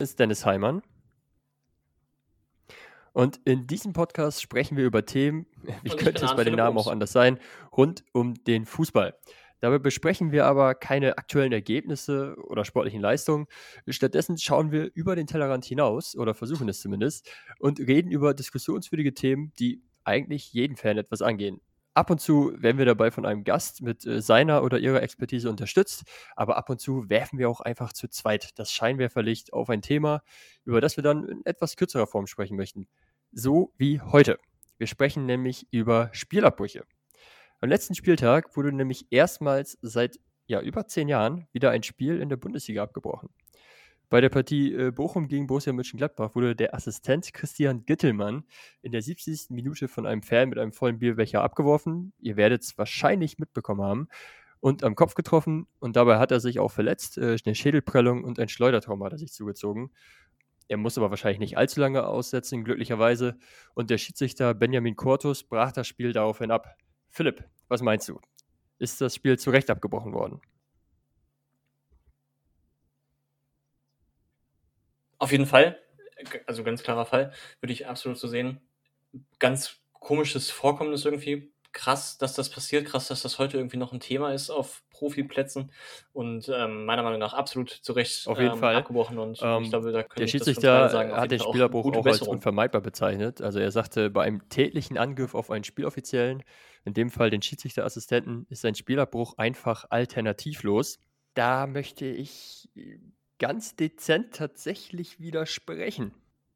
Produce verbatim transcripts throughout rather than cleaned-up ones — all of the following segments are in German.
ist Dennis Heimann und in diesem Podcast sprechen wir über Themen, wie könnte es bei den Namen auch anders sein, rund um den Fußball. Dabei besprechen wir aber keine aktuellen Ergebnisse oder sportlichen Leistungen. Stattdessen schauen wir über den Tellerrand hinaus, oder versuchen es zumindest, und reden über diskussionswürdige Themen, die eigentlich jeden Fan etwas angehen. Ab und zu werden wir dabei von einem Gast mit äh, seiner oder ihrer Expertise unterstützt, aber ab und zu werfen wir auch einfach zu zweit das Scheinwerferlicht auf ein Thema, über das wir dann in etwas kürzerer Form sprechen möchten. So wie heute. Wir sprechen nämlich über Spielabbrüche. Am letzten Spieltag wurde nämlich erstmals seit ja, über zehn Jahren wieder ein Spiel in der Bundesliga abgebrochen. Bei der Partie äh, Bochum gegen Borussia Mönchengladbach wurde der Assistent Christian Gittelmann in der siebzigsten Minute von einem Fan mit einem vollen Bierbecher abgeworfen. Ihr werdet es wahrscheinlich mitbekommen haben. Und am Kopf getroffen, und dabei hat er sich auch verletzt. Äh, eine Schädelprellung und ein Schleudertrauma hat er sich zugezogen. Er muss aber wahrscheinlich nicht allzu lange aussetzen, glücklicherweise. Und der Schiedsrichter Benjamin Cortus brach das Spiel daraufhin ab. Philipp, was meinst du? Ist das Spiel zu Recht abgebrochen worden? Auf jeden Fall, also ganz klarer Fall, würde ich absolut so sehen. Ganz komisches Vorkommnis irgendwie. Krass, dass das passiert, krass, dass das heute irgendwie noch ein Thema ist auf Profiplätzen und ähm, meiner Meinung nach absolut zu Recht auf jeden ähm, Fall abgebrochen. Und ähm, ich glaube, da können der Schiedsrichter sagen, hat den Spielabbruch auch, auch als Besserung. unvermeidbar bezeichnet. Also er sagte, bei einem tätlichen Angriff auf einen Spieloffiziellen, in dem Fall den Schiedsrichterassistenten, ist ein Spielabbruch einfach alternativlos. Da möchte ich ganz dezent tatsächlich widersprechen.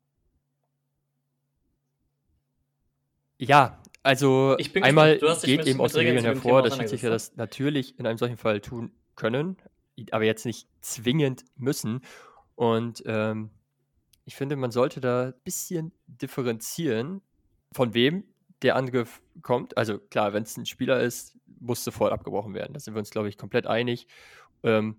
Ja, also einmal geht eben aus den Regeln hervor, dass Schiedsrichter das natürlich in einem solchen Fall tun können, aber jetzt nicht zwingend müssen. Und ähm, ich finde, man sollte da ein bisschen differenzieren, von wem der Angriff kommt. Also klar, wenn es ein Spieler ist, muss sofort abgebrochen werden. Da sind wir uns, glaube ich, komplett einig. Ähm,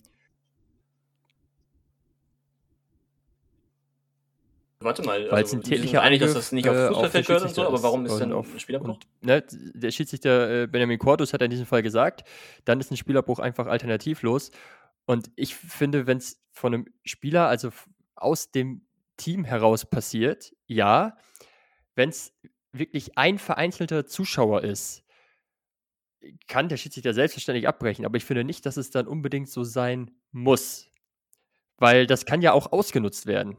Warte mal, weil es also ein tätlicher einig, Angriff, dass das nicht auf Fußballfeld gehört und so, aber warum ist denn auf, ein Spielabbruch? Und, ne, der Schiedsrichter äh, Benjamin Cortus hat in diesem Fall gesagt, dann ist ein Spielabbruch einfach alternativlos. Und ich finde, wenn es von einem Spieler, also aus dem Team heraus passiert, ja. Wenn es wirklich ein vereinzelter Zuschauer ist, kann der Schiedsrichter selbstverständlich abbrechen, aber ich finde nicht, dass es dann unbedingt so sein muss. Weil das kann ja auch ausgenutzt werden.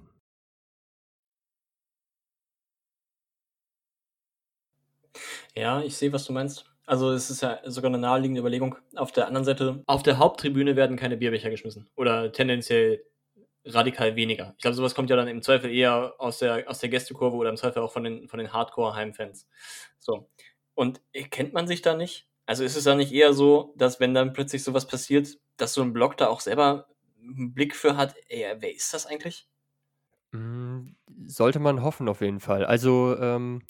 Ja, ich sehe, was du meinst. Also es ist ja sogar eine naheliegende Überlegung. Auf der anderen Seite, auf der Haupttribüne werden keine Bierbecher geschmissen. Oder tendenziell radikal weniger. Ich glaube, sowas kommt ja dann im Zweifel eher aus der, aus der Gästekurve oder im Zweifel auch von den, von den Hardcore-Heimfans. So. Und kennt man sich da nicht? Also ist es dann nicht eher so, dass wenn dann plötzlich sowas passiert, dass so ein Block da auch selber einen Blick für hat, ey, wer ist das eigentlich? Sollte man hoffen auf jeden Fall. Also ähm,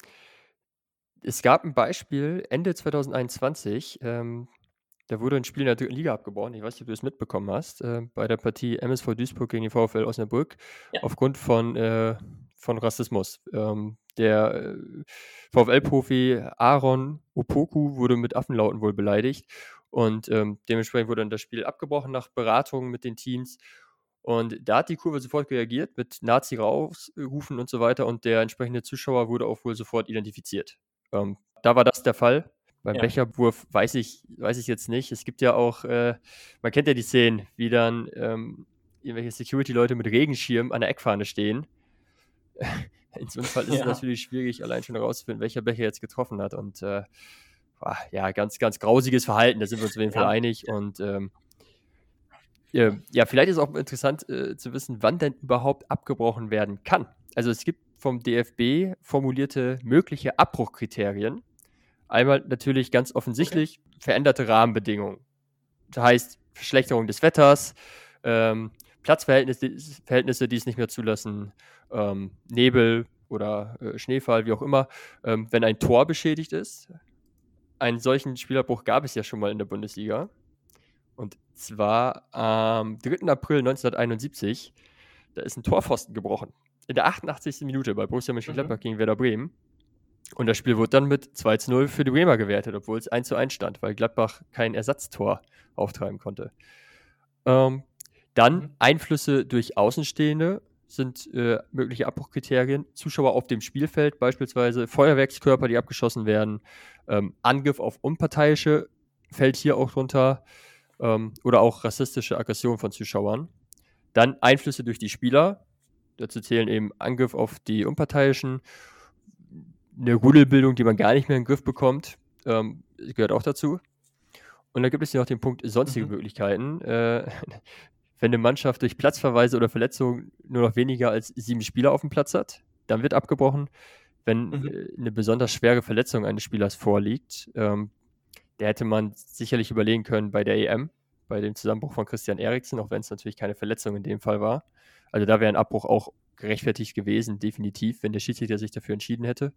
es gab ein Beispiel Ende zwanzig einundzwanzig, ähm, da wurde ein Spiel in der dritten Liga abgebrochen. Ich weiß nicht, ob du es mitbekommen hast. Äh, bei der Partie M S V Duisburg gegen die VfL Osnabrück. Ja. Aufgrund von, äh, von Rassismus. Ähm, der äh, VfL-Profi Aaron Opoku wurde mit Affenlauten wohl beleidigt. Und ähm, dementsprechend wurde dann das Spiel abgebrochen nach Beratungen mit den Teams. Und da hat die Kurve sofort reagiert mit Nazi-Rausrufen und so weiter. Und der entsprechende Zuschauer wurde auch wohl sofort identifiziert. Ähm, da war das der Fall. Beim ja. Becherwurf weiß ich, weiß ich jetzt nicht. Es gibt ja auch, äh, man kennt ja die Szenen, wie dann ähm, irgendwelche Security-Leute mit Regenschirm an der Eckfahne stehen. In so einem Fall ist ja. es natürlich schwierig, allein schon herauszufinden, welcher Becher jetzt getroffen hat. Und äh, boah, ja, ganz, ganz grausiges Verhalten, da sind wir uns auf jeden ja. Fall einig. Und ähm, äh, ja, vielleicht ist es auch interessant äh, zu wissen, wann denn überhaupt abgebrochen werden kann. Also es gibt vom D F B formulierte mögliche Abbruchkriterien. Einmal natürlich ganz offensichtlich okay. veränderte Rahmenbedingungen. Das heißt, Verschlechterung des Wetters, ähm, Platzverhältnisse, Verhältnisse, die es nicht mehr zulassen, ähm, Nebel oder äh, Schneefall, wie auch immer. Ähm, wenn ein Tor beschädigt ist, einen solchen Spielabbruch gab es ja schon mal in der Bundesliga. Und zwar am dritten April neunzehnhunderteinundsiebzig, da ist ein Torpfosten gebrochen. In der achtundachtzigsten Minute bei Borussia Mönchengladbach mhm. gegen Werder Bremen. Und das Spiel wurde dann mit zwei zu null für die Bremer gewertet, obwohl es eins zu eins stand, weil Gladbach kein Ersatztor auftreiben konnte. Ähm, dann mhm. Einflüsse durch Außenstehende, sind äh, mögliche Abbruchkriterien. Zuschauer auf dem Spielfeld beispielsweise, Feuerwerkskörper, die abgeschossen werden, ähm, Angriff auf Unparteiische fällt hier auch drunter, ähm, oder auch rassistische Aggression von Zuschauern. Dann Einflüsse durch die Spieler, dazu zählen eben Angriff auf die Unparteiischen, eine Rudelbildung, die man gar nicht mehr in den Griff bekommt, ähm, gehört auch dazu. Und dann gibt es hier noch den Punkt sonstige Mhm. Möglichkeiten. Äh, wenn eine Mannschaft durch Platzverweise oder Verletzungen nur noch weniger als sieben Spieler auf dem Platz hat, dann wird abgebrochen. Wenn Mhm. äh, eine besonders schwere Verletzung eines Spielers vorliegt, ähm, der hätte man sicherlich überlegen können bei der E M, bei dem Zusammenbruch von Christian Eriksen, auch wenn es natürlich keine Verletzung in dem Fall war. Also da wäre ein Abbruch auch gerechtfertigt gewesen, definitiv, wenn der Schiedsrichter sich dafür entschieden hätte.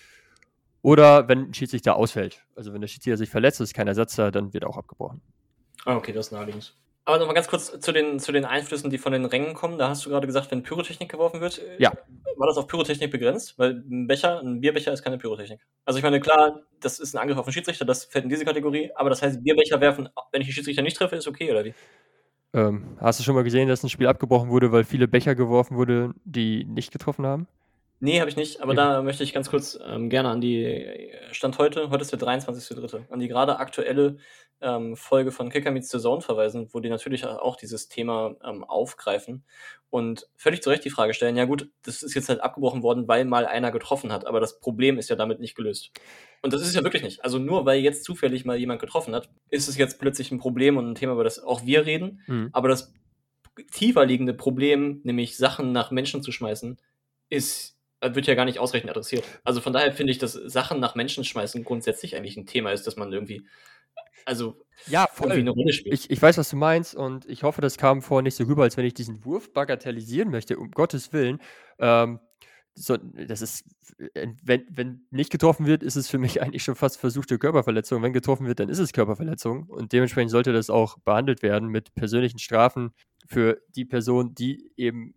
Oder wenn ein Schiedsrichter ausfällt. Also wenn der Schiedsrichter sich verletzt, ist kein Ersatz da, dann wird auch abgebrochen. Ah, okay, das ist naheliegend. Aber nochmal ganz kurz zu den, zu den Einflüssen, die von den Rängen kommen. Da hast du gerade gesagt, wenn Pyrotechnik geworfen wird, äh, Ja. war das auf Pyrotechnik begrenzt? Weil ein Becher, ein Bierbecher ist keine Pyrotechnik. Also ich meine, klar, das ist ein Angriff auf den Schiedsrichter, das fällt in diese Kategorie, aber das heißt, Bierbecher werfen, wenn ich den Schiedsrichter nicht treffe, ist okay, oder wie? Ähm, hast du schon mal gesehen, dass ein Spiel abgebrochen wurde, weil viele Becher geworfen wurden, die nicht getroffen haben? Nee, habe ich nicht, aber Ja. da möchte ich ganz kurz ähm, gerne an die äh, Stand heute, heute ist der dreiundzwanzigster dritte, an die gerade aktuelle ähm, Folge von Kicker Meets the Zone verweisen, wo die natürlich auch dieses Thema ähm, aufgreifen und völlig zu Recht die Frage stellen, ja gut, das ist jetzt halt abgebrochen worden, weil mal einer getroffen hat, aber das Problem ist ja damit nicht gelöst. Und das ist es ja wirklich nicht. Also nur weil jetzt zufällig mal jemand getroffen hat, ist es jetzt plötzlich ein Problem und ein Thema, über das auch wir reden, Mhm. aber das tiefer liegende Problem, nämlich Sachen nach Menschen zu schmeißen, ist wird ja gar nicht ausreichend adressiert. Also von daher finde ich, dass Sachen nach Menschen schmeißen grundsätzlich eigentlich ein Thema ist, dass man irgendwie, also Ja, irgendwie eine voll. Rolle spielt. Ich, ich weiß, was du meinst und ich hoffe, das kam vorher nicht so rüber, als wenn ich diesen Wurf bagatellisieren möchte, um Gottes Willen. Ähm, so, das ist, äh, wenn, wenn nicht getroffen wird, ist es für mich eigentlich schon fast versuchte Körperverletzung. Wenn getroffen wird, dann ist es Körperverletzung und dementsprechend sollte das auch behandelt werden mit persönlichen Strafen für die Person, die eben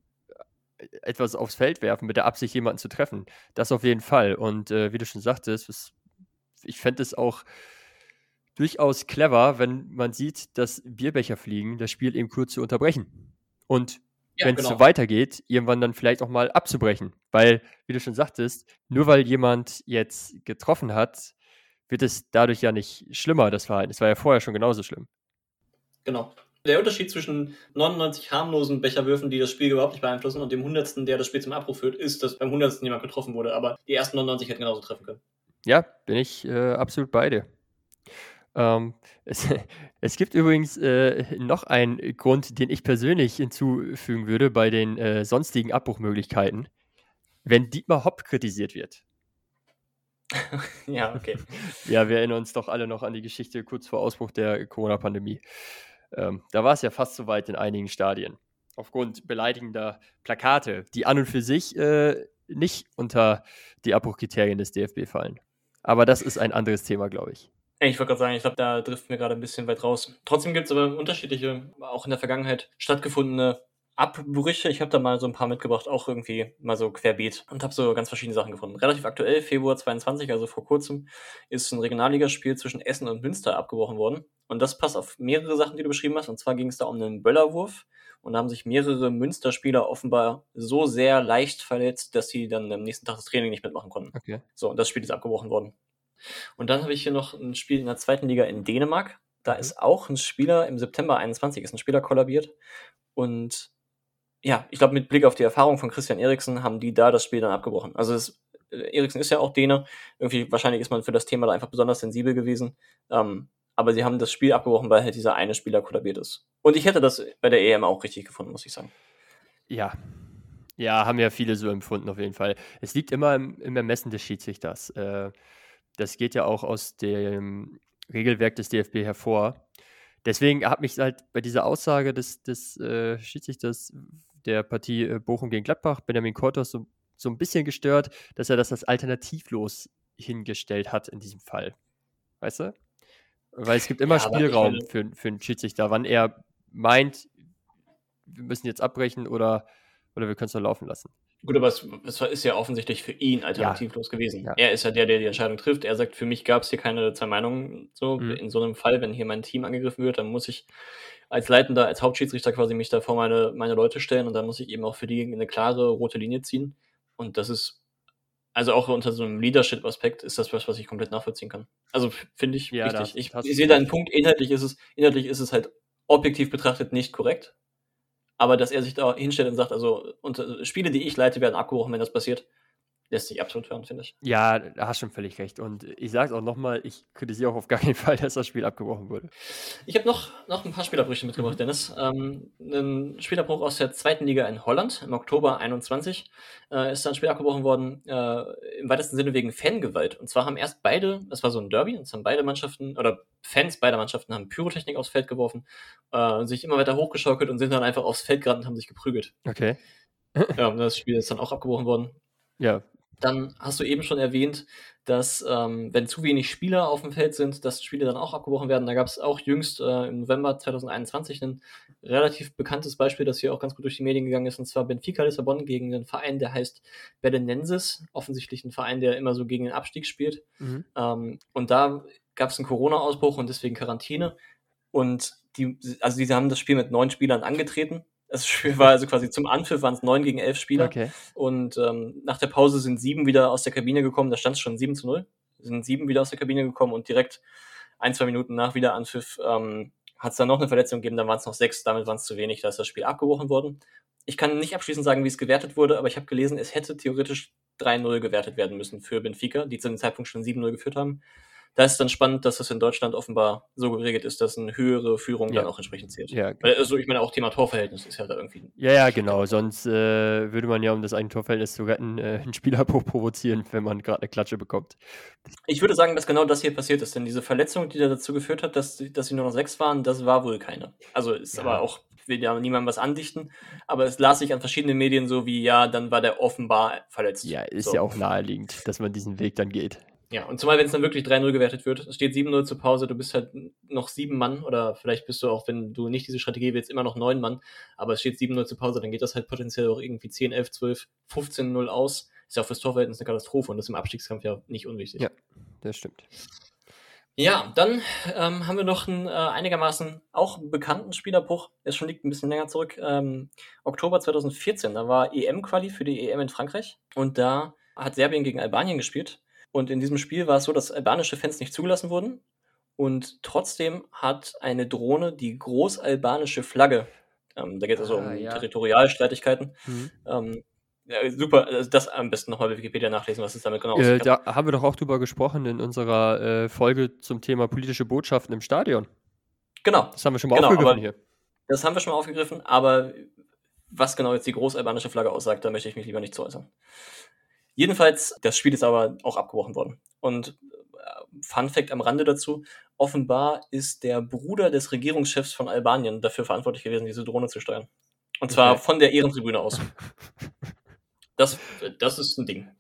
etwas aufs Feld werfen, mit der Absicht, jemanden zu treffen. Das auf jeden Fall. Und äh, wie du schon sagtest, es, ich fände es auch durchaus clever, wenn man sieht, dass Bierbecher fliegen, das Spiel eben kurz zu unterbrechen. Und Ja, wenn es so genau. weitergeht, irgendwann dann vielleicht auch mal abzubrechen. Weil, wie du schon sagtest, nur weil jemand jetzt getroffen hat, wird es dadurch ja nicht schlimmer, das Verhalten. Es war ja vorher schon genauso schlimm. Genau. Der Unterschied zwischen neunundneunzig harmlosen Becherwürfen, die das Spiel überhaupt nicht beeinflussen, und dem hundertsten, der das Spiel zum Abbruch führt, ist, dass beim hundertsten jemand getroffen wurde, aber die ersten neunundneunzig hätten genauso treffen können. Ja, bin ich äh, absolut bei dir. Ähm, es, es gibt übrigens äh, noch einen Grund, den ich persönlich hinzufügen würde bei den äh, sonstigen Abbruchmöglichkeiten, wenn Dietmar Hopp kritisiert wird. Ja, okay. Ja, wir erinnern uns doch alle noch an die Geschichte kurz vor Ausbruch der Corona-Pandemie. Ähm, da war es ja fast so weit in einigen Stadien. Aufgrund beleidigender Plakate, die an und für sich äh, nicht unter die Abbruchkriterien des D F B fallen. Aber das ist ein anderes Thema, glaube ich. Ich wollte gerade sagen, ich glaube, da driften wir gerade ein bisschen weit raus. Trotzdem gibt es aber unterschiedliche, auch in der Vergangenheit stattgefundene Abbrüche. Ich habe da mal so ein paar mitgebracht, auch irgendwie mal so querbeet und habe so ganz verschiedene Sachen gefunden. Relativ aktuell, Februar zweiundzwanzig, also vor kurzem, ist ein Regionalligaspiel zwischen Essen und Münster abgebrochen worden. Und das passt auf mehrere Sachen, die du beschrieben hast. Und zwar ging es da um einen Böllerwurf. Und da haben sich mehrere Münsterspieler offenbar so sehr leicht verletzt, dass sie dann am nächsten Tag das Training nicht mitmachen konnten. Okay. So, und das Spiel ist abgebrochen worden. Und dann habe ich hier noch ein Spiel in der zweiten Liga in Dänemark. Da Mhm. ist auch ein Spieler, im September einundzwanzig ist ein Spieler kollabiert. Und ja, ich glaube, mit Blick auf die Erfahrung von Christian Eriksen haben die da das Spiel dann abgebrochen. Also das, äh, Eriksen ist ja auch Däne. Irgendwie, wahrscheinlich ist man für das Thema da einfach besonders sensibel gewesen. Ähm, aber sie haben das Spiel abgebrochen, weil halt dieser eine Spieler kollabiert ist. Und ich hätte das bei der E M auch richtig gefunden, muss ich sagen. Ja. Ja, haben ja viele so empfunden, auf jeden Fall. Es liegt immer im, im Ermessen des Schiedsrichters. Äh, das geht ja auch aus dem Regelwerk des D F B hervor. Deswegen hat mich halt bei dieser Aussage des, des äh, Schiedsrichters der Partie äh, Bochum gegen Gladbach, Benjamin Kortos, so, so ein bisschen gestört, dass er das als alternativlos hingestellt hat in diesem Fall. Weißt du? Weil es gibt immer Ja, aber ich Spielraum meine, für, für einen Schiedsrichter, wann er meint, wir müssen jetzt abbrechen oder, oder wir können es noch laufen lassen. Gut, aber es, es ist ja offensichtlich für ihn alternativlos gewesen. Ja. Er ist ja der, der die Entscheidung trifft. Er sagt, für mich gab es hier keine zwei Meinungen. So, Mhm. in so einem Fall, wenn hier mein Team angegriffen wird, dann muss ich als Leitender, als Hauptschiedsrichter quasi mich da vor meine, meine Leute stellen und dann muss ich eben auch für die eine klare rote Linie ziehen. Und das ist, also auch unter so einem Leadership-Aspekt, ist das was, was ich komplett nachvollziehen kann. Also f- finde ich Ja, da wichtig. hast, Ich, hast ich du sehe deinen völlig. Punkt, inhaltlich ist es, inhaltlich ist es halt objektiv betrachtet nicht korrekt. Aber dass er sich da hinstellt und sagt, also unter, Spiele, die ich leite, werden abgebrochen, wenn das passiert, lässt sich absolut hören, finde ich. Ja, da hast schon völlig recht. Und ich sage es auch nochmal, ich kritisiere auch auf gar keinen Fall, dass das Spiel abgebrochen wurde. Ich habe noch, noch ein paar Spielerbrüche mitgebracht, Mhm. Dennis. Ähm, ein Spielerbruch aus der zweiten Liga in Holland im Oktober einundzwanzig äh, ist da ein Spiel abgebrochen worden, äh, im weitesten Sinne wegen Fangewalt. Und zwar haben erst beide, das war so ein Derby, und es haben beide Mannschaften, oder Fans beider Mannschaften haben Pyrotechnik aufs Feld geworfen, äh, sich immer weiter hochgeschaukelt und sind dann einfach aufs Feld gerannt und haben sich geprügelt. Okay. Ja, und das Spiel ist dann auch abgebrochen worden. Ja. Dann hast du eben schon erwähnt, dass, ähm, wenn zu wenig Spieler auf dem Feld sind, dass Spiele dann auch abgebrochen werden. Da gab es auch jüngst äh, im November zwanzig einundzwanzig ein relativ bekanntes Beispiel, das hier auch ganz gut durch die Medien gegangen ist, und zwar Benfica Lissabon gegen einen Verein, der heißt Belenenses, offensichtlich ein Verein, der immer so gegen den Abstieg spielt. Mhm. Ähm, und da gab es einen Corona-Ausbruch und deswegen Quarantäne. Und die, also die haben das Spiel mit neun Spielern angetreten. Das Spiel war also quasi zum Anpfiff waren es neun gegen elf Spieler. Okay. Und ähm, nach der Pause sind sieben wieder aus der Kabine gekommen. Da stand es schon sieben zu null. Sind sieben wieder aus der Kabine gekommen und direkt ein, zwei Minuten nach Wiederanpfiff ähm, hat es dann noch eine Verletzung gegeben. Dann waren es noch sechs. Damit waren es zu wenig. Da ist das Spiel abgebrochen worden. Ich kann nicht abschließend sagen, wie es gewertet wurde, aber ich habe gelesen, es hätte theoretisch drei null gewertet werden müssen für Benfica, die zu dem Zeitpunkt schon sieben null geführt haben. Da ist dann spannend, dass das in Deutschland offenbar so geregelt ist, dass eine höhere Führung Ja. dann auch entsprechend zählt. Ja, Weil, also ich meine, auch Thema Torverhältnis ist ja da irgendwie. ja, ja, genau. Sonst äh, würde man ja, um das eigene Torverhältnis zu retten, äh, einen Spielabbruch provozieren, wenn man gerade eine Klatsche bekommt. Ich würde sagen, dass genau das hier passiert ist, denn diese Verletzung, die da dazu geführt hat, dass, dass sie nur noch sechs waren, das war wohl keine. Also ist Ja. aber auch, ich will ja niemandem was andichten, aber es las sich an verschiedenen Medien so wie, ja, dann war der offenbar verletzt. Ja, ist so. ja auch naheliegend, dass man diesen Weg dann geht. Ja, und zumal, wenn es dann wirklich drei null gewertet wird, es steht sieben null zur Pause, du bist halt noch sieben Mann oder vielleicht bist du auch, wenn du nicht diese Strategie willst, immer noch neun Mann, aber es steht sieben null zur Pause, dann geht das halt potenziell auch irgendwie zehn, elf, zwölf, fünfzehn null aus. Ist ja auch fürs Torverhältnis eine Katastrophe und das ist im Abstiegskampf ja nicht unwichtig. Ja, das stimmt. Ja, dann ähm, haben wir noch einen äh, einigermaßen auch bekannten Spielerbruch, der schon liegt ein bisschen länger zurück. Ähm, Oktober zwanzig vierzehn, da war E M-Quali für die E M in Frankreich und da hat Serbien gegen Albanien gespielt. Und in diesem Spiel war es so, dass albanische Fans nicht zugelassen wurden. Und trotzdem hat eine Drohne die großalbanische Flagge, ähm, da geht es also Ah, um ja. Territorialstreitigkeiten, Mhm. ähm, ja, super, also das am besten nochmal bei Wikipedia nachlesen, was es damit genau auf sich Äh, hat. da haben wir doch auch drüber gesprochen in unserer äh, Folge zum Thema politische Botschaften im Stadion. Genau, Das haben wir schon mal genau, aufgegriffen aber hier. das haben wir schon mal aufgegriffen, aber was genau jetzt die großalbanische Flagge aussagt, da möchte ich mich lieber nicht zu äußern. Jedenfalls, das Spiel ist aber auch abgebrochen worden. Und äh, Fun Fact am Rande dazu, offenbar ist der Bruder des Regierungschefs von Albanien dafür verantwortlich gewesen, diese Drohne zu steuern. Und zwar Okay. von der Ehrentribüne aus. Das, das ist ein Ding.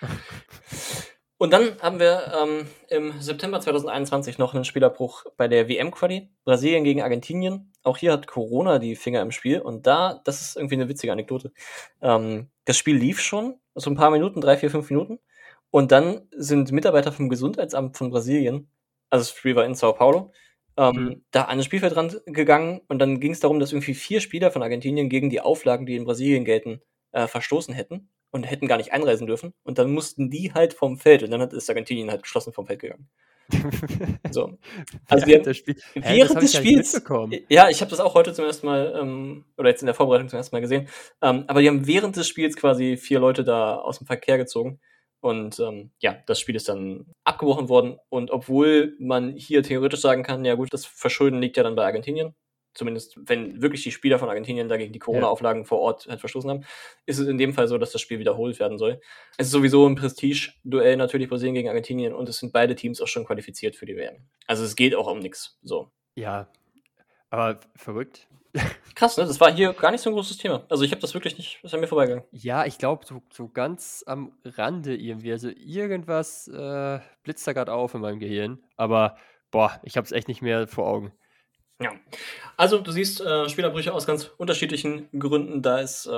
Und dann haben wir ähm, im September zwanzig einundzwanzig noch einen Spielerbruch bei der W M-Quali. Brasilien gegen Argentinien. Auch hier hat Corona die Finger im Spiel. Und da, das ist irgendwie eine witzige Anekdote. Ähm, das Spiel lief schon, so ein paar Minuten, drei, vier, fünf Minuten. Und dann sind Mitarbeiter vom Gesundheitsamt von Brasilien, also das Spiel war in Sao Paulo, ähm, Mhm. da an den Spielfeldrand gegangen. Und dann ging es darum, dass irgendwie vier Spieler von Argentinien gegen die Auflagen, die in Brasilien gelten, äh, verstoßen hätten und hätten gar nicht einreisen dürfen. Und dann mussten die halt vom Feld. Und dann hat ist Argentinien halt geschlossen vom Feld gegangen. So. Also Während wir, des Spiels. Hä, das während habe ich des gar nicht Spiels, mitbekommen. ja, ich habe das auch heute zum ersten Mal, ähm, oder jetzt in der Vorbereitung zum ersten Mal gesehen, ähm, aber die haben während des Spiels quasi vier Leute da aus dem Verkehr gezogen. Und ähm, ja, das Spiel ist dann abgebrochen worden. Und obwohl man hier theoretisch sagen kann, ja gut, das Verschulden liegt ja dann bei Argentinien, zumindest wenn wirklich die Spieler von Argentinien dagegen die Corona-Auflagen vor Ort halt verstoßen haben, ist es in dem Fall so, dass das Spiel wiederholt werden soll. Es ist sowieso ein Prestige-Duell natürlich Brasilien gegen Argentinien und es sind beide Teams auch schon qualifiziert für die W M. Also es geht auch um nichts. So. Ja, aber verrückt. Krass, ne? Das war hier gar nicht so ein großes Thema. Also ich habe das wirklich nicht, das ist an mir vorbeigegangen. Ja, ich glaube, so, so ganz am Rande irgendwie. Also irgendwas äh, blitzt da gerade auf in meinem Gehirn. Aber boah, ich habe es echt nicht mehr vor Augen. Ja. Also du siehst äh, Spielerbrüche aus ganz unterschiedlichen Gründen. Da ist ähm,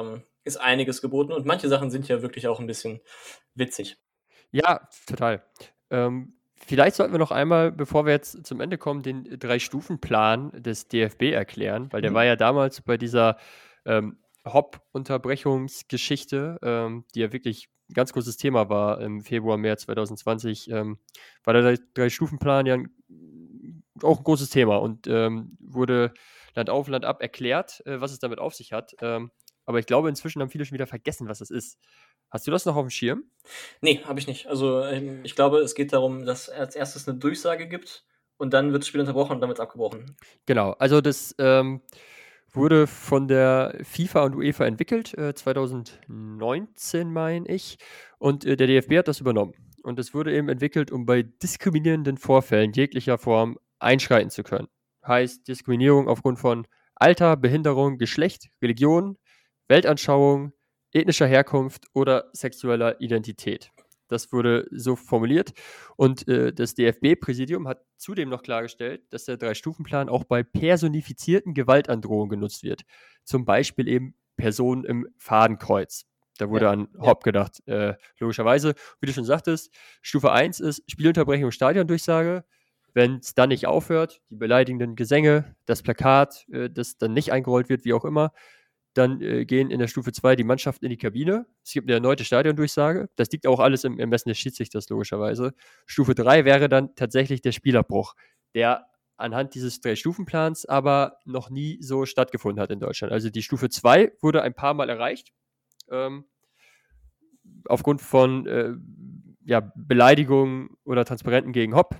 ist einiges geboten und manche Sachen sind ja wirklich auch ein bisschen witzig. Ja, total. Ähm, vielleicht sollten wir noch einmal, bevor wir jetzt zum Ende kommen, den Drei-Stufen-Plan des D F B erklären, weil der Mhm. war ja damals bei dieser ähm, Hop-Unterbrechungsgeschichte, ähm, die ja wirklich ein ganz großes Thema war im Februar, März zwanzig zwanzig, ähm, war der Drei- Drei-Stufen-Plan ja ein, auch ein großes Thema und ähm, wurde Land auf, Land ab erklärt, äh, was es damit auf sich hat. Ähm, aber ich glaube, inzwischen haben viele schon wieder vergessen, was das ist. Hast du das noch auf dem Schirm? Ne, habe ich nicht. Also, ähm, ich glaube, es geht darum, dass als erstes 'ne Durchsage gibt und dann wird das Spiel unterbrochen und dann wird's abgebrochen. Genau, also das ähm, wurde von der FIFA und UEFA entwickelt, äh, zwanzig neunzehn meine ich, und äh, der D F B hat das übernommen. Und es wurde eben entwickelt, um bei diskriminierenden Vorfällen jeglicher Form einschreiten zu können. Heißt Diskriminierung aufgrund von Alter, Behinderung, Geschlecht, Religion, Weltanschauung, ethnischer Herkunft oder sexueller Identität. Das wurde so formuliert. Und äh, das D F B-Präsidium hat zudem noch klargestellt, dass der Drei-Stufen-Plan auch bei personifizierten Gewaltandrohungen genutzt wird. Zum Beispiel eben Personen im Fadenkreuz. Da Ja, wurde an ja. Hop gedacht, äh, logischerweise. Wie du schon sagtest, Stufe eins ist Spielunterbrechung, Stadiondurchsage. Wenn es dann nicht aufhört, die beleidigenden Gesänge, das Plakat, äh, das dann nicht eingerollt wird, wie auch immer, dann äh, gehen in der Stufe zwei die Mannschaften in die Kabine. Es gibt eine erneute Stadiondurchsage. Das liegt auch alles im Ermessen des Schiedsrichters, logischerweise. Stufe drei wäre dann tatsächlich der Spielabbruch, der anhand dieses Drei-Stufen-Plans aber noch nie so stattgefunden hat in Deutschland. Also die Stufe zwei wurde ein paar Mal erreicht, ähm, aufgrund von äh, ja, Beleidigungen oder Transparenten gegen Hopp.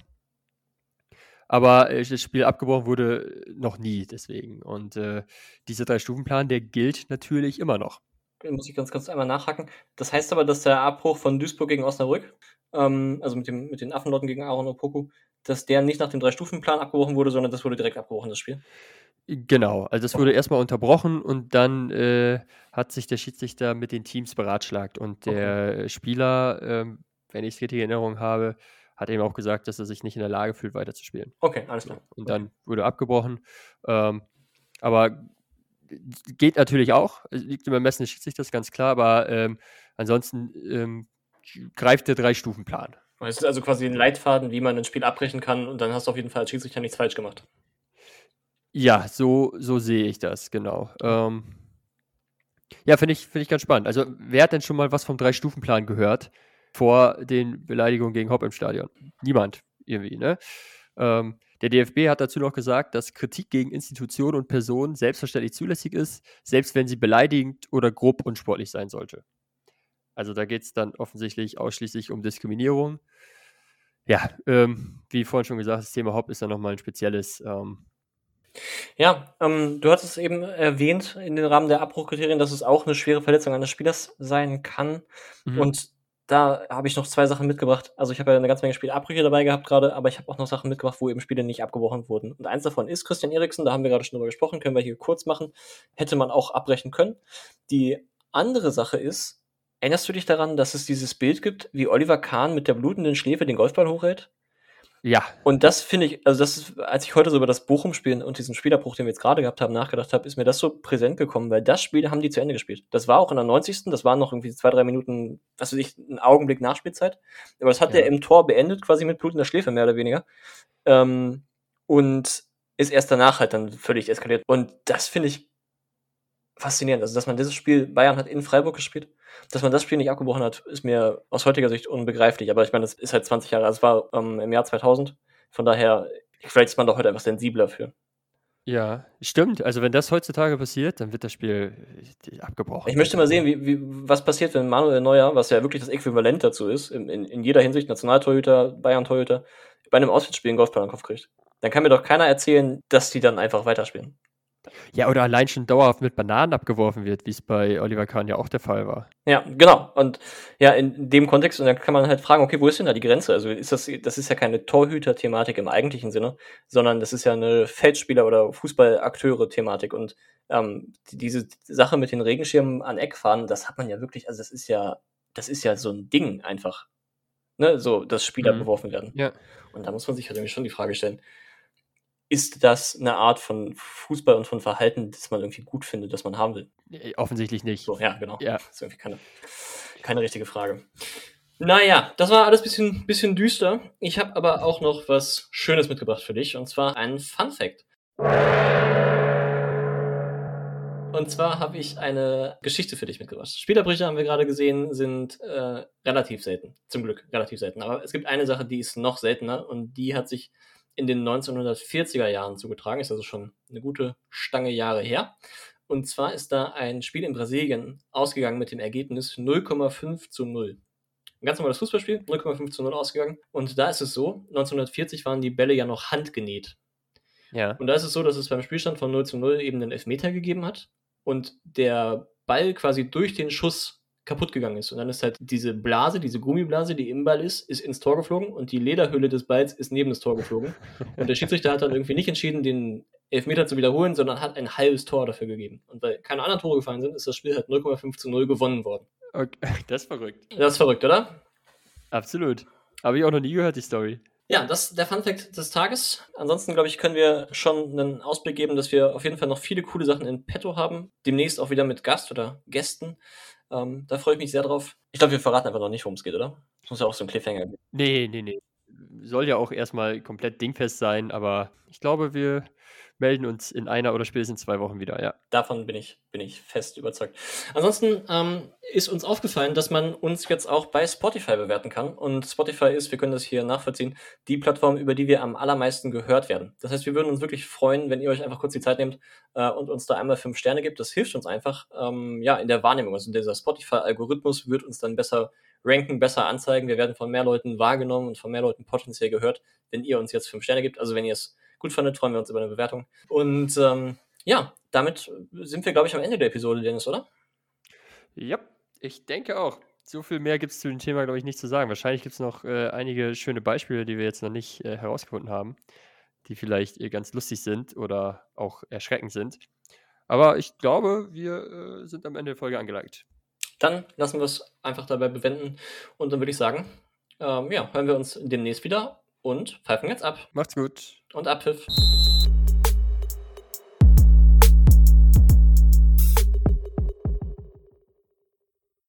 Aber äh, das Spiel abgebrochen wurde noch nie deswegen. Und äh, dieser Drei-Stufen-Plan, der gilt natürlich immer noch. Da muss ich ganz kurz einmal nachhaken. Das heißt aber, dass der Abbruch von Duisburg gegen Osnabrück, ähm, also mit dem mit den Affenleuten gegen Aaron Opoku, dass der nicht nach dem Drei-Stufen-Plan abgebrochen wurde, sondern das wurde direkt abgebrochen, das Spiel? Genau, also es wurde Okay, erstmal unterbrochen und dann äh, hat sich der Schiedsrichter mit den Teams beratschlagt und okay. der Spieler, ähm, wenn ich es richtig in Erinnerung habe, hat eben auch gesagt, dass er sich nicht in der Lage fühlt, weiterzuspielen. Okay, alles klar. So, und Okay. dann wurde abgebrochen. Ähm, aber geht natürlich auch, es liegt im Ermessen des Schiedsrichters, ganz klar, aber ähm, ansonsten ähm, greift der Drei-Stufen-Plan. Es ist also quasi 'n So. Leitfaden, wie man 'n Spiel abbrechen kann und dann hast du auf jeden Fall als Schiedsrichter nichts falsch gemacht. Ja, so, so sehe ich das, genau. Ähm, ja, finde ich, finde ich ganz spannend. Also, wer hat denn schon mal was vom Drei-Stufen-Plan gehört vor den Beleidigungen gegen Hopp im Stadion? Niemand irgendwie, ne? Ähm, der D F B hat dazu noch gesagt, dass Kritik gegen Institutionen und Personen selbstverständlich zulässig ist, selbst wenn sie beleidigend oder grob unsportlich sein sollte. Also da geht es dann offensichtlich ausschließlich um Diskriminierung. Ja, ähm, wie vorhin schon gesagt, das Thema Hopp ist dann nochmal ein spezielles. Ähm, Ja, ähm, du hattest eben erwähnt in den Rahmen der Abbruchkriterien, dass es auch 'ne schwere Verletzung eines Spielers sein kann. mhm. Und da habe ich noch zwei Sachen mitgebracht. Also, ich habe ja 'ne ganze Menge Spielabbrüche dabei gehabt grade, aber ich habe auch noch Sachen mitgebracht, wo eben Spiele nicht abgebrochen wurden. Und eins davon ist Christian Eriksen, da haben wir grade schon drüber gesprochen, können wir hier kurz machen. Hätte man auch abbrechen können. Die andere Sache ist, erinnerst du dich daran, dass es dieses Bild gibt, wie Oliver Kahn mit der blutenden Schläfe den Golfball hochhält? Ja, Und das finde ich also, das ist als ich heute so über das Bochum-Spiel und diesen Spielabbruch, den wir jetzt grade gehabt haben, nachgedacht habe, ist mir das so präsent gekommen, weil das Spiel haben die zu Ende gespielt. Das war auch in der neunzigsten Das waren noch irgendwie zwei, drei Minuten, was weiß ich, 'n Augenblick Nachspielzeit. Aber das hat der ja. im Tor beendet, quasi mit blutender Schläfe mehr oder weniger. Ähm, und ist erst danach halt dann völlig eskaliert. Und das finde ich faszinierend. Also, dass man dieses Spiel Bayern hat in Freiburg gespielt, dass man das Spiel nicht abgebrochen hat, ist mir aus heutiger Sicht unbegreiflich. Aber ich meine, das ist halt zwanzig Jahre also, es war, ähm, im Jahr zweitausend. Von daher, vielleicht ist man doch heute einfach sensibler für. Ja, stimmt. Also, wenn das heutzutage passiert, dann wird das Spiel äh, Ich abgebrochen. möchte mal Also, sehen, wie wie was passiert, wenn Manuel Neuer, was ja wirklich das Äquivalent dazu ist, in in in jeder Hinsicht Nationaltorhüter, Bayern-Torhüter, bei 'nem Auswärtsspiel 'n Golfball an den Kopf kriegt. Dann kann mir doch keiner erzählen, dass die dann einfach weiterspielen. ja, oder allein schon dauerhaft mit Bananen abgeworfen wird, wie es bei Oliver Kahn ja auch der Fall war. Ja, genau. Und ja, in dem Kontext und dann kann man halt fragen: „Okay, wo ist denn da die Grenze?“ Also, ist das das ist ja keine Torhüter-Thematik im eigentlichen Sinne, sondern das ist ja 'ne Feldspieler oder Fußballakteure-Thematik und, ähm, d diese Sache mit den Regenschirmen an Eckfahnen, das hat man ja wirklich also, das ist ja das ist ja so 'n Ding einfach, ne, so, dass Spieler Mhm. beworfen werden. Ja. Und da muss man sich halt irgendwie schon die Frage stellen: ist das eine Art von Fußball und von Verhalten, das man irgendwie gut findet, das man haben will? Nee, offensichtlich nicht. So, ja, genau. Ja. Das ist irgendwie keine, keine richtige Frage. Naja, das war alles ein bisschen, bisschen düster. Ich habe aber auch noch was Schönes mitgebracht für dich, und zwar einen Fun-Fact. Und zwar habe ich eine Geschichte für dich mitgebracht. Spielerbrüche, haben wir gerade gesehen, sind äh, relativ selten. Zum Glück relativ selten. Aber es gibt eine Sache, die ist noch seltener, und die hat sich in den neunzehnhundertvierziger Jahren zugetragen. Ist also schon eine gute Stange Jahre her. Und zwar ist da ein Spiel in Brasilien ausgegangen mit dem Ergebnis null Komma fünf zu null. Ein ganz normales Fußballspiel, null Komma fünf zu null ausgegangen. Und da ist es so, neunzehnhundertvierzig waren die Bälle ja noch handgenäht. Ja. Und da ist es so, dass es beim Spielstand von null zu null eben einen Elfmeter gegeben hat und der Ball quasi durch den Schuss kaputt gegangen ist. Und dann ist halt diese Blase, diese Gummiblase, die im Ball ist, ist ins Tor geflogen, und die Lederhülle des Balls ist neben das Tor geflogen. Und der Schiedsrichter hat dann irgendwie nicht entschieden, den Elfmeter zu wiederholen, sondern hat ein halbes Tor dafür gegeben. Und weil keine anderen Tore gefallen sind, ist das Spiel halt null Komma fünf zu null gewonnen worden. Okay. Das ist verrückt. Das ist verrückt, oder? Absolut. Habe ich auch noch nie gehört, die Story. Ja, das ist der Funfact des Tages. Ansonsten, glaube ich, können wir schon einen Ausblick geben, dass wir auf jeden Fall noch viele coole Sachen in petto haben. Demnächst auch wieder mit Gast oder Gästen. Ähm, da freue ich mich sehr drauf. Ich glaube, wir verraten einfach noch nicht, worum es geht, oder? Das muss ja auch so ein Cliffhanger geben. Nee, nee, nee. Soll ja auch erstmal komplett dingfest sein, aber ich glaube, wir melden uns in einer oder spätestens zwei Wochen wieder, ja. Davon bin ich, bin ich fest überzeugt. Ansonsten ähm, ist uns aufgefallen, dass man uns jetzt auch bei Spotify bewerten kann. Und Spotify ist, wir können das hier nachvollziehen, die Plattform, über die wir am allermeisten gehört werden. Das heißt, wir würden uns wirklich freuen, wenn ihr euch einfach kurz die Zeit nehmt äh, und uns da einmal fünf Sterne gibt. Das hilft uns einfach ähm, ja, in der Wahrnehmung. Also dieser Spotify-Algorithmus wird uns dann besser ranken, besser anzeigen. Wir werden von mehr Leuten wahrgenommen und von mehr Leuten potenziell gehört, wenn ihr uns jetzt fünf Sterne gibt. Also wenn ihr es gut fandet, freuen wir uns über eine Bewertung. Und ähm, ja, damit sind wir, glaube ich, am Ende der Episode, Dennis, oder? Ja, ich denke auch. So viel mehr gibt es zu dem Thema, glaube ich, nicht zu sagen. Wahrscheinlich gibt es noch äh, einige schöne Beispiele, die wir jetzt noch nicht äh, herausgefunden haben, die vielleicht äh, ganz lustig sind oder auch erschreckend sind. Aber ich glaube, wir äh, sind am Ende der Folge angelangt. Dann lassen wir es einfach dabei bewenden. Und dann würde ich sagen, ähm, ja, hören wir uns demnächst wieder und pfeifen jetzt ab. Macht's gut. Und Abpfiff.